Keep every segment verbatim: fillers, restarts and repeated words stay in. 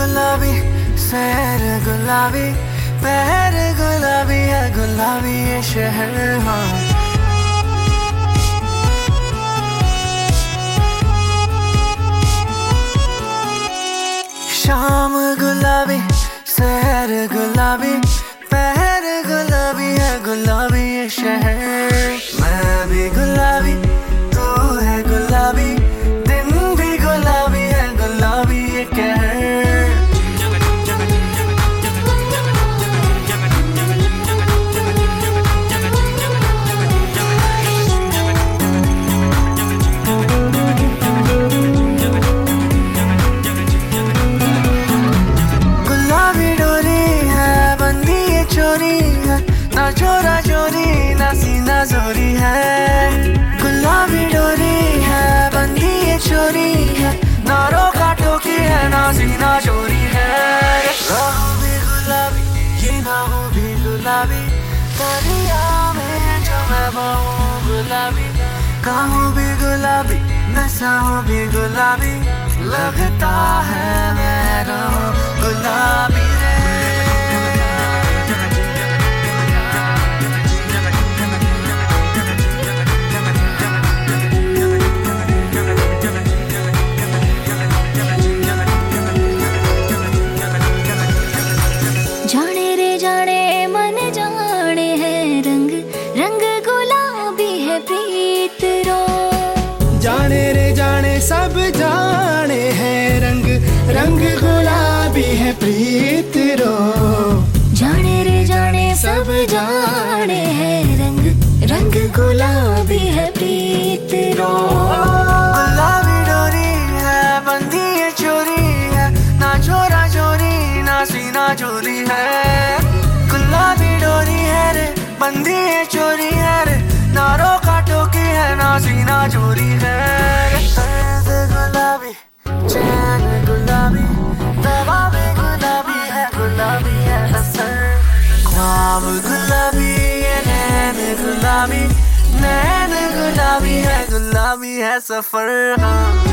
गुलाबी, सैर गुलाबी, पैर गुलाबी है, गुलाबी ये शहर। हाँ शाम गुलाबी, सैर गुलाबी, पैर गुलाबी है, गुलाबी ये शहर। मैं भी गुलाबी, तू है गुलाबी, दिन भी गुलाबी है, गुलाबी ये कहर। ना चोरा चोरी ना सीना चोरी है, गुलाबी डोरी है, बंदी ये चोरी है, ना रोका टोकी है, ना सीना चोरी है। राहों भी गुलाबी, ये ना हो भी गुलाबी, दरिया में जो मैं बहूं गुलाबी, काहूं भी गुलाबी, नसाहूं भी गुलाबी, लगता है मैं रहूं गुलाबी रे। जाने रे जाने मन जाने है रंग, रंग गुलाबी है प्रीत रो। जाने रे जाने सब जाने है रंग, रंग गुलाबी है प्रीत रो। जाने रे जाने सब जाने है रंग, रंग गुलाबी है प्रीत रो। गुलाबी डोरी है, बंदी ये चोरी है, ना चोरा चोरी ना सीना चोरी है। गुलाबी डोरी है रे, बंदी ये चोरी है रे, ना रोका टोकी है, ना सीना चोरी है। दर्द गुलाबी, चैन गुलाबी, दवा भी गुलाबी है, गुलाबी है असर। ख्वाब गुलाबी, ये नैन गुलाबी, नैन गुलाबी है, गुलाबी है सफर। हाँ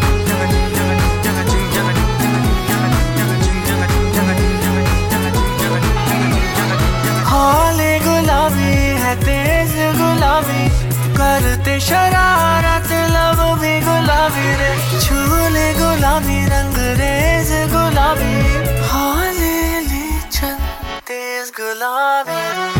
हौले गुलाबी है, तेज गुलाबी, करते शरारत लब भी गुलाबी रे, छूले गुलाबी, रंग रेज गुलाबी, हौले ले चल तेज गुलाबी।